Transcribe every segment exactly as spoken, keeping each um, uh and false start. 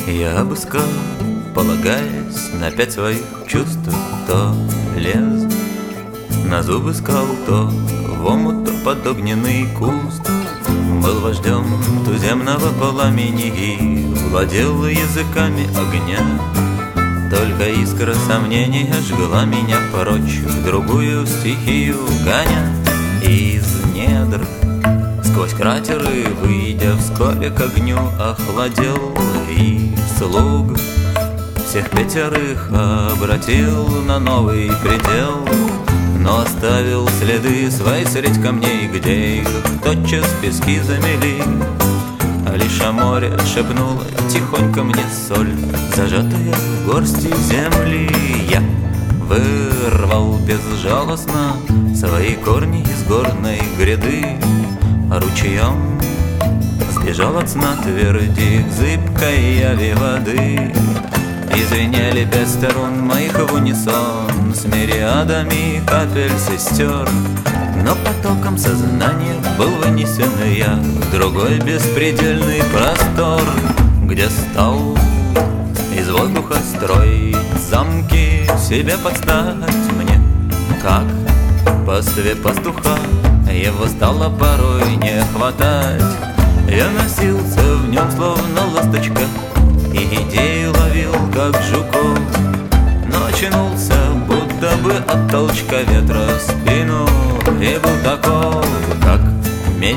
Я обыскал, полагаясь на пять своих чувств, то лез на зубы скал, то в омут, то под огненный куст. Был вождем туземного пламени и владел языками огня. Только искра сомнения жгла меня прочь, в другую стихию гоня. Из недр сквозь кратеры, выйдя вскоре к огню, охладел и слуг всех пятерых обратил на новый предел. Но оставил следы свои средь камней, где их тотчас пески замели. А лишь о море шепнула тихонько мне соль, зажатая в горсти земли. Я вырвал безжалостно свои корни из горной гряды, ручьем сбежал от сна твердик зыбкой яви воды. Извиняли пять сторон моих в унисон с мириадами капель сестер. Но потоком сознания был вынесен я в другой беспредельный простор, где стал из воздуха строить замки себе подстать мне. Как пастве пастуха его стало порой не хватать. Я носился в нем словно ласточка и идеи ловил, как жуков. Но очнулся, будто бы от толчка ветра в спину, и был таков, как медь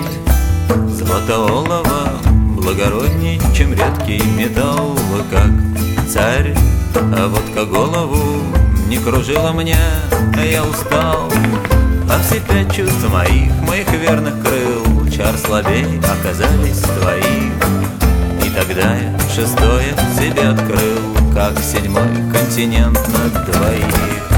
златоолова, благородней, чем редкий металл. Как царь, а водка голову не кружила мне, я устал. А все пять чувств моих, моих верных крыл, чар слабей оказались твои. И тогда я шестое себе открыл, как седьмой континент на двоих.